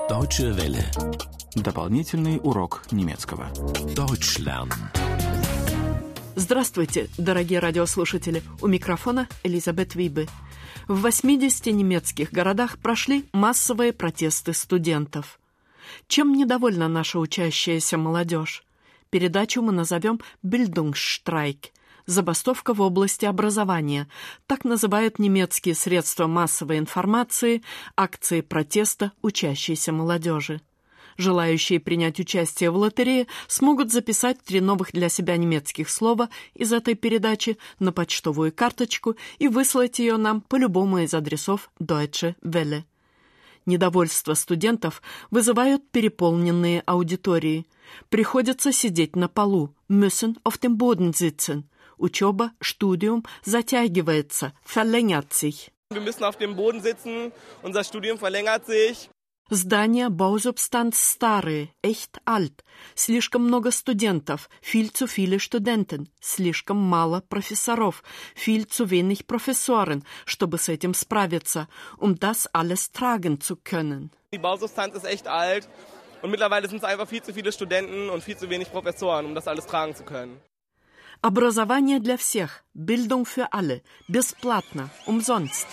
Deutsche Welle. Дополнительный урок немецкого. Deutsch lernen. Здравствуйте, дорогие радиослушатели. У микрофона Элизабет Вибе. В 80 немецких городах прошли массовые протесты студентов. Чем недовольна наша учащаяся молодежь? Передачу мы назовем «Bildungsstreik» – забастовка в области образования. Так называют немецкие средства массовой информации акции протеста учащейся молодежи. Желающие принять участие в лотерее смогут записать 3 новых для себя немецких слова из этой передачи на почтовую карточку и выслать ее нам по любому из адресов Deutsche Welle. Недовольство студентов вызывают переполненные аудитории. Приходится сидеть на полу, müssen auf dem Boden sitzen. Учеба, Studium затягивается, verlängert sich. Wir müssen auf dem Boden sitzen, unser Studium verlängert sich. Здания, Bausubstanz старые, echt alt. Слишком много студентов, viel zu viele Studenten. Слишком мало профессоров, viel zu wenig Professoren, чтобы с этим справиться, das alles tragen zu können. Die Bausubstanz ist echt alt und mittlerweile sind es einfach viel zu viele Studenten und viel zu wenig Professoren, das alles tragen zu können. Образование для всех, Bildung für alle, бесплатно, umsonst.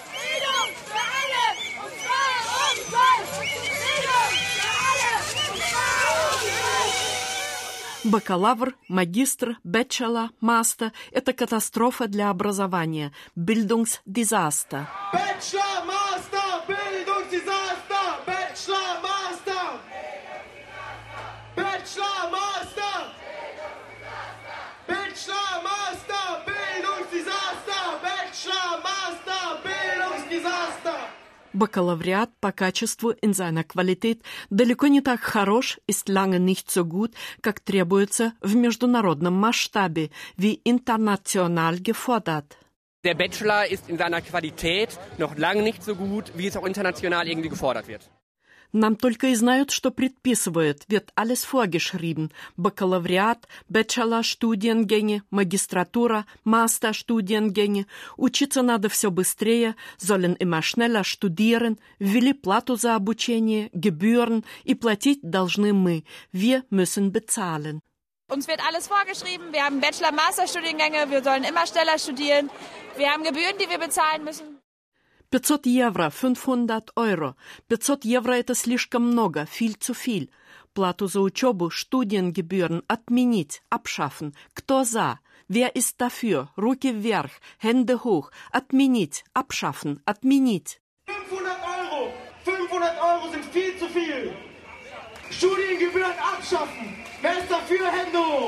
Бакалавр, магистр, бachelor, master – это катастрофа для образования. Bildungsdesaster. Bachelor, Master, Bildungsdesaster. Bachelor, Master. Bachelor, Master. Bachelor, Master, Bildungsdesaster. Bachelor, Master, Bildungsdesaster. Бакалавриат по качеству in seiner Qualität далеко не так хорош, ist lange nicht so gut, как требуется в международном масштабе, wie international gefordert. Der Bachelor ist in seiner Qualität noch lange nicht so gut, wie es auch international irgendwie gefordert wird. Нам только и знают, что предписывают, wird alles vorgeschrieben. Бакалавриат, Bachelor-Studiengänge, Магистратура, Master-Studiengänge. Учиться надо все быстрее, sollen immer schneller studieren, ввели плату за обучение, Gebühren, и платить должны мы. Wir müssen bezahlen. Uns wird alles vorgeschrieben. Wir haben Bachelor-Master-Studiengänge, wir sollen immer schneller studieren. Wir haben Gebühren, die wir bezahlen müssen. 500 евро, 500 евро. 500 евро – это слишком много, viel zu viel. Плату за учебу, Studiengebühren, отменить, abschaffen. Кто за? Wer ist dafür? Руки вверх, Hände hoch. Отменить, abschaffen, отменить. 500 Euro. 500 Euro sind viel zu viel. Studiengebühren abschaffen. Wer ist dafür? Hände hoch.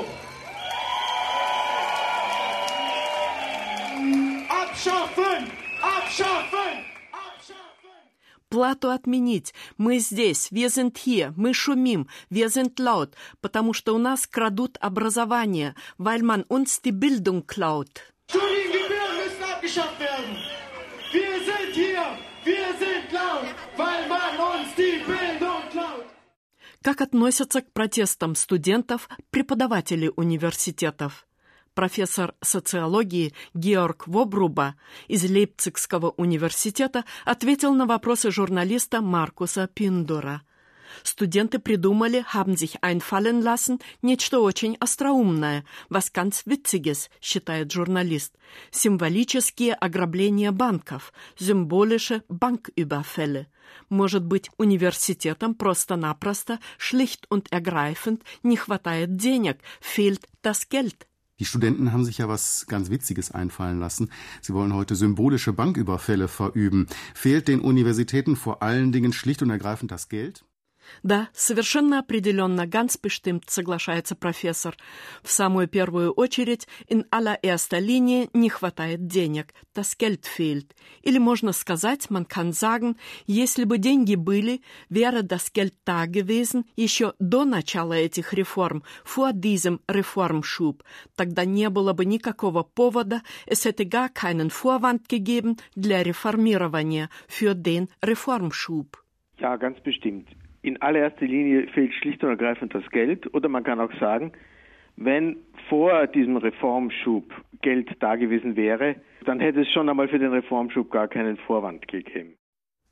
Abschaffen. Abschaffen! Abschaffen! Плату отменить. Мы здесь, wir sind hier, мы шумим, wir sind laut, потому что у нас крадут образование, weil man uns die Bildung klaut. Studiengebühren müssen abgeschafft werden. Wir sind hier, wir sind laut, weil man uns die Bildung klaut. Как относятся к протестам студентов преподаватели университетов? Профессор социологии Георг Вобруба из Лейпцигского университета ответил на вопросы журналиста Маркуса Пиндура. Студенты придумали, haben sich einfallen lassen, нечто очень остроумное, was ganz Witziges, считает журналист. Символические ограбления банков, symbolische Banküberfälle. Может быть, университетам просто-напросто, schlicht und ergreifend, не хватает денег, fehlt das Geld. Die Studenten haben sich ja was ganz Witziges einfallen lassen. Sie wollen heute symbolische Banküberfälle verüben. Fehlt den Universitäten vor allen Dingen schlicht und ergreifend das Geld? Да, совершенно определенно, ganz bestimmt, соглашается профессор. В самую первую очередь, in allererster Linie, не хватает денег. Das Geld fehlt. Или можно сказать, man kann sagen, если бы деньги были, wäre das Geld da gewesen еще до начала этих реформ, vor diesem Reformschub. Тогда не было бы никакого повода, es hätte gar keinen Vorwand gegeben для реформирования, für den Reformschub. Ja, ganz bestimmt. In allererster Linie fehlt schlicht und ergreifend das Geld. Oder man kann auch sagen, wenn vor diesem Reformschub Geld da gewesen wäre, dann hätte es schon einmal für den Reformschub gar keinen Vorwand gegeben.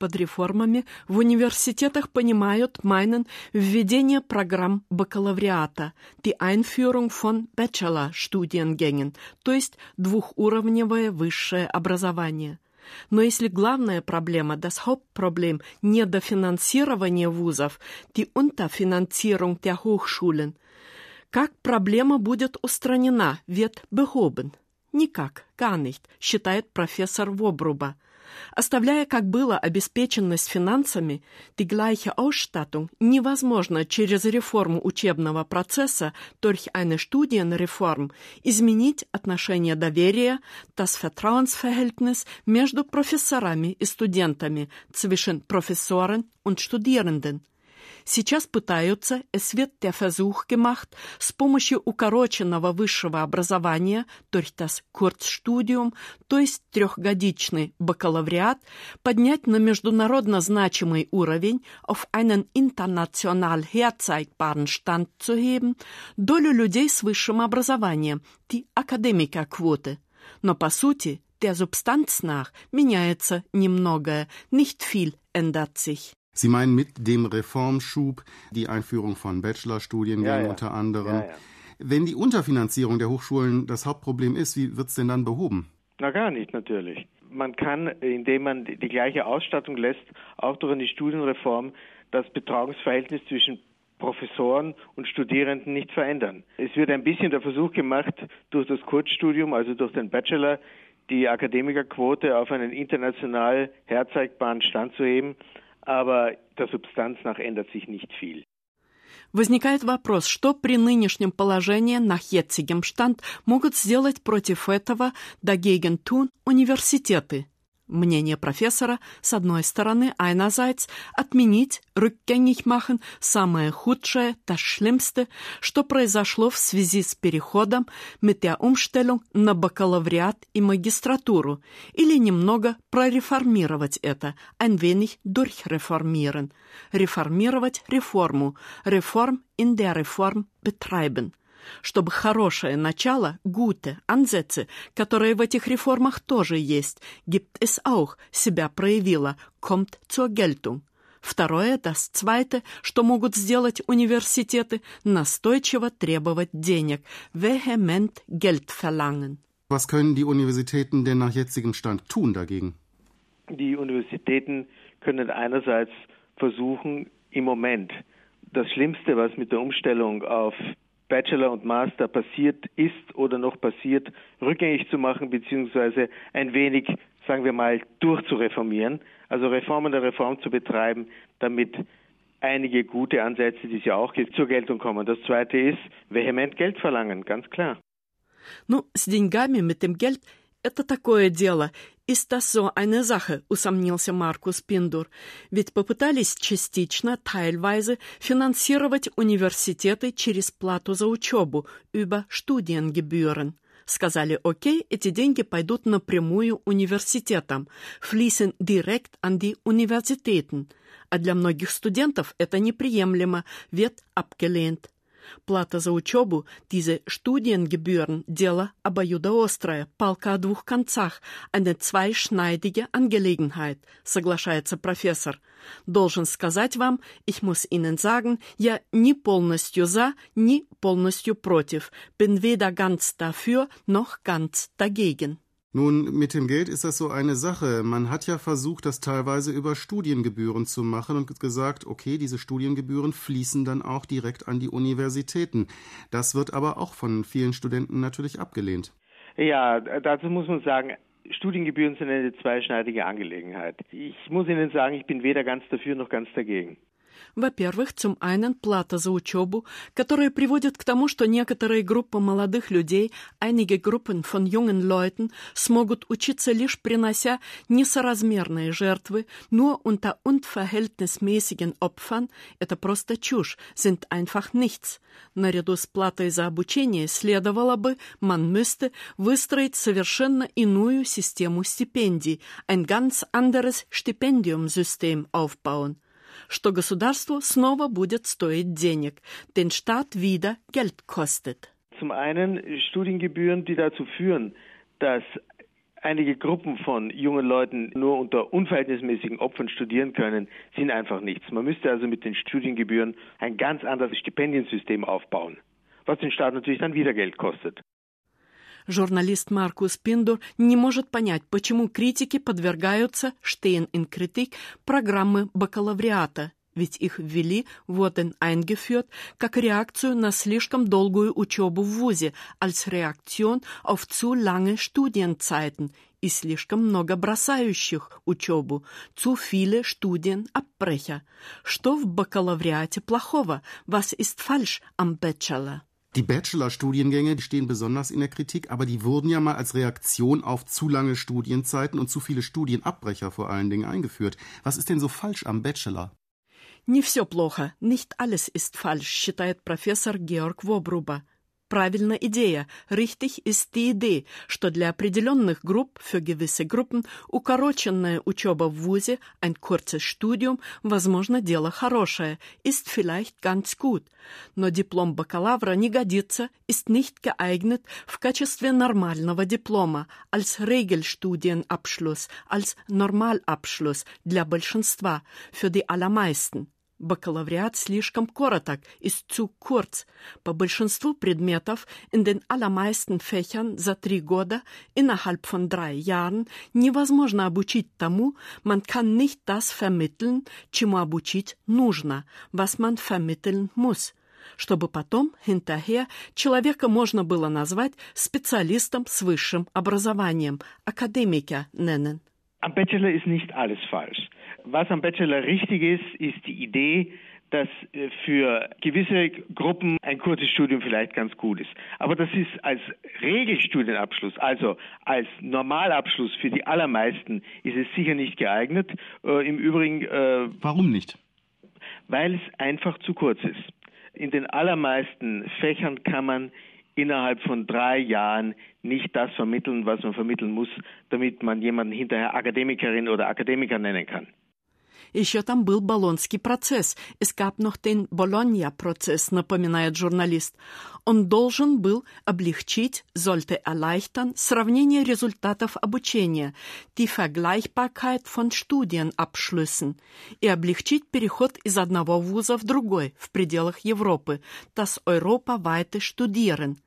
под реформами в университетах понимают, meinen, введение программ бакалавриата, die Einführung von Bachelor-Studiengängen, то есть двухуровневое высшее образование. Но если главная проблема, das Hauptproblem, недофинансирование вузов, die Unterfinanzierung der Hochschulen, как проблема будет устранена, wird behoben? Никак, gar nicht, считает профессор Вобруба. Оставляя, как было, обеспеченность финансами, die gleiche Ausstattung невозможно через реформу учебного процесса, durch eine Studienreform, изменить отношение доверия, das Vertrauensverhältnis между профессорами и студентами, zwischen Professoren und Studierenden. Сейчас пытаются, es wird der Versuch gemacht, с помощью укороченного высшего образования, durch das Kurzstudium, то есть трехгодичный бакалавриат, поднять на международно значимый уровень, auf einen international herzeigbaren Stand zu heben, долю людей с высшим образованием, die Akademikerquote. Но по сути, der Substanz nach, меняется немногое, nicht viel ändert sich. Sie meinen mit dem Reformschub die Einführung von Bachelorstudiengängen unter anderem. Ja. Wenn die Unterfinanzierung der Hochschulen das Hauptproblem ist, wie wird es denn dann behoben? Na gar nicht, natürlich. Man kann, indem man die gleiche Ausstattung lässt, auch durch eine Studienreform, das Betreuungsverhältnis zwischen Professoren und Studierenden nicht verändern. Es wird ein bisschen der Versuch gemacht, durch das Kurzstudium, also durch den Bachelor, die Akademikerquote auf einen international herzeigbaren Stand zu heben. Aber der Substanz nach ändert sich nicht viel. Возникает вопрос, что при нынешнем положении на jetzigem Stand могут сделать против этого dagegen tun университеты? Мнение профессора, с одной стороны, einerseits, отменить, rückgängig machen, самое худшее, das Schlimmste, что произошло в связи с переходом mit der Umstellung на бакалавриат и магистратуру, или немного прореформировать это, ein wenig durchreformieren, реформировать реформу, Reform in der Reform betreiben. Чтобы хорошее начало, gute Ansätze, которые в этих реформах тоже есть, gibt es auch, себя проявило, kommt zur Geltung. Второе, das zweite, что могут сделать университеты, настойчиво требовать денег, vehement Geld verlangen. Was können die Universitäten denn nach jetzigem Stand tun dagegen? Die Universitäten können einerseits versuchen, im Moment das Schlimmste, was mit der Umstellung auf Bachelor und Master passiert ist oder noch passiert, rückgängig zu machen, beziehungsweise ein wenig, sagen wir mal, durchzureformieren, also Reformen der Reform zu betreiben, damit einige gute Ansätze, die es ja auch gibt, zur Geltung kommen. Das Zweite ist, vehement Geld verlangen, ganz klar. Ну, с деньгами, mit dem Geld, это такое дело. Ist das so eine Sache, усомнился Маркус Пиндур. Ведь попытались частично, teilweise, финансировать университеты через плату за учебу, über Studiengebühren. Сказали, окей, эти деньги пойдут напрямую университетам, fließen direkt an die Universitäten. А для многих студентов это неприемлемо, wird abgelehnt. Плата за учебу, diese Studiengebühren, дело обоюдоострое, палка о двух концах, eine zweischneidige Angelegenheit, соглашается профессор. Должен сказать вам, ich muss Ihnen sagen, я ни полностью за, ни полностью против, bin weder ganz dafür, noch ganz dagegen. Nun, mit dem Geld ist das so eine Sache. Man hat ja versucht, das teilweise über Studiengebühren zu machen und gesagt, okay, diese Studiengebühren fließen dann auch direkt an die Universitäten. Das wird aber auch von vielen Studenten natürlich abgelehnt. Ja, dazu muss man sagen, Studiengebühren sind eine zweischneidige Angelegenheit. Ich muss Ihnen sagen, ich bin weder ganz dafür noch ganz dagegen. Во-первых, zum einen плата за учебу, которая приводит к тому, что некоторые группы молодых людей, einige Gruppen von jungen Leuten, смогут учиться лишь принося несоразмерные жертвы, nur unter unverhältnismäßigen Opfern, это просто чушь, sind einfach nichts. Наряду с платой за обучение следовало бы, man müsste, выстроить совершенно иную систему стипендий, ein ganz anderes Stipendiumsystem aufbauen. Что государству снова будет стоить денег, den Staat wieder Geld kostet. Zum einen Studiengebühren, die dazu führen, dass einige Gruppen von jungen Leuten nur unter unverhältnismäßigen Opfern studieren können, sind einfach nichts. Man müsste also mit den Studiengebühren ein ganz anderes Stipendiensystem aufbauen, was den Staat natürlich dann wieder Geld kostet. Журналист Маркус Пиндур не может понять, почему критики подвергаются Stehen in Kritik программы бакалавриата, ведь их ввели, wurden eingeführt, как реакцию на слишком долгую учебу в вузе, als Reaktion auf zu lange Studienzeiten и слишком много бросающих учебу, zu viele Studienabbrecher. Что в бакалавриате плохого? Was ist falsch am Bachelor? Die Bachelor-Studiengänge stehen besonders in der Kritik, aber die wurden ja mal als Reaktion auf zu lange Studienzeiten und zu viele Studienabbrecher vor allen Dingen eingeführt. Was ist denn so falsch am Bachelor? Не все плохо, nicht alles ist falsch, считает профессор Georg Wobruba. Правильна идея, richtig ist die Idee, что для определенных групп, für gewisse Gruppen, укороченная учеба в вузе, ein kurzes Studium, возможно, дело хорошее, ist vielleicht ganz gut. Но диплом бакалавра не годится, ist nicht geeignet в качестве нормального диплома, als Regelstudienabschluss, als Normalabschluss для большинства, für die allermeisten. Бакалавриат слишком короток, ist zu kurz. По большинству предметов in den allermeisten Fächern за 3 года, innerhalb von 3 Jahren, невозможно обучить тому, man kann nicht das vermitteln, чему обучить нужно, was man vermitteln muss, чтобы потом, hinterher, человека можно было назвать специалистом с высшим образованием, Akademiker nennen. Am Bachelor ist nicht alles falsch. Was am Bachelor richtig ist, ist die Idee, dass für gewisse Gruppen ein kurzes Studium vielleicht ganz gut ist. Aber das ist als Regelstudienabschluss, also als Normalabschluss für die allermeisten, ist es sicher nicht geeignet. Im Übrigen... Warum nicht? Weil es einfach zu kurz ist. In den allermeisten Fächern kann man innerhalb von 3 Jahren nicht das vermitteln, was man vermitteln muss, damit man jemanden hinterher Akademikerin oder Akademiker nennen kann. Еще там был Болонский процесс. Es gab noch den Bologna-Prozess, напоминает журналист. Он должен был облегчить, sollte erleichtern, сравнение результатов обучения, die Vergleichbarkeit von Studienabschlüssen, и облегчить переход из одного вуза в другой, в пределах Европы, das europaweite Studieren.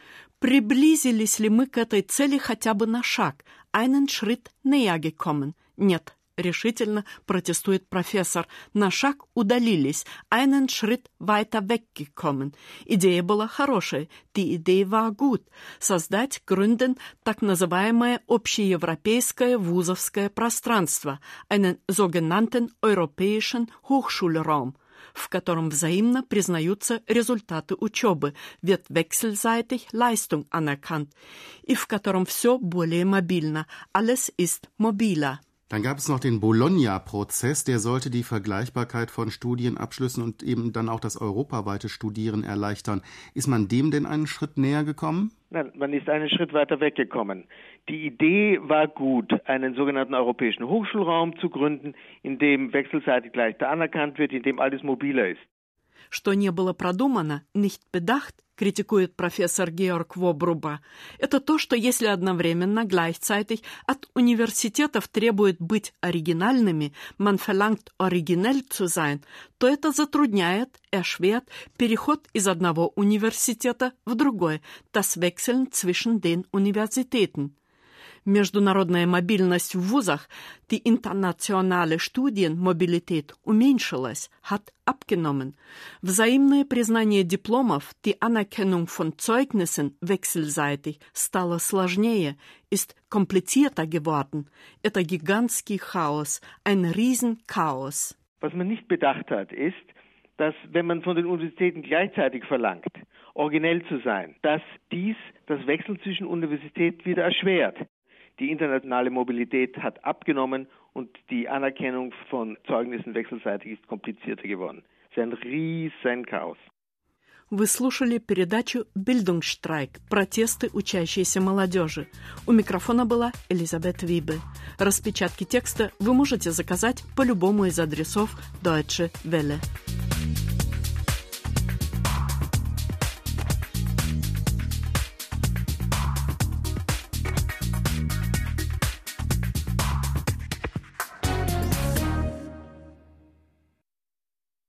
Приблизились ли мы к этой цели хотя бы на шаг, einen Schritt näher gekommen? Нет. Решительно протестует профессор. На шаг удалились, einen Schritt weiter weggekommen. Идея была хорошая, die Idee war gut. Создать, gründen, так называемое общеевропейское вузовское пространство, einen sogenannten europäischen Hochschulraum, в котором взаимно признаются результаты учебы, wird wechselseitig Leistung anerkannt, и в котором все более мобильно, alles ist mobiler. Dann gab es noch den Bologna-Prozess, der sollte die Vergleichbarkeit von Studienabschlüssen und eben dann auch das europaweite Studieren erleichtern. Ist man dem denn einen Schritt näher gekommen? Nein, man ist einen Schritt weiter weggekommen. Die Idee war gut, einen sogenannten europäischen Hochschulraum zu gründen, in dem wechselseitig leichter anerkannt wird, in dem alles mobiler ist. Что не было продумано, nicht bedacht, критикует профессор Георг Вобруба, это то, что если одновременно, gleichzeitig от университетов требует быть оригинальными, man verlangt originell zu sein, то это затрудняет, erschwert переход из одного университета в другой, das Wechseln zwischen den Universitäten. Международная мобильность в вузах, die internationale Studienmobilität уменьшилась, hat abgenommen. Взаимное признание дипломов, die Anerkennung von Zeugnissen wechselseitig, стало сложнее, ist komplizierter geworden. Это гигантский Chaos, ein Riesenchaos. Was man nicht bedacht hat, ist, dass wenn man von den Universitäten gleichzeitig verlangt, originell zu sein, dass dies das Wechseln zwischen Universitäten wieder erschwert. Die internationale Mobilität hat abgenommen und die Anerkennung von Zeugnissen wechselseitig ist komplizierter geworden. Es ist ein riesen Chaos. Вы слушали передачу «Bildungsstreik» – протесты учащейся молодежи. У микрофона была Элизабет Вибе. Распечатки текста вы можете заказать по любому из адресов Deutsche Welle.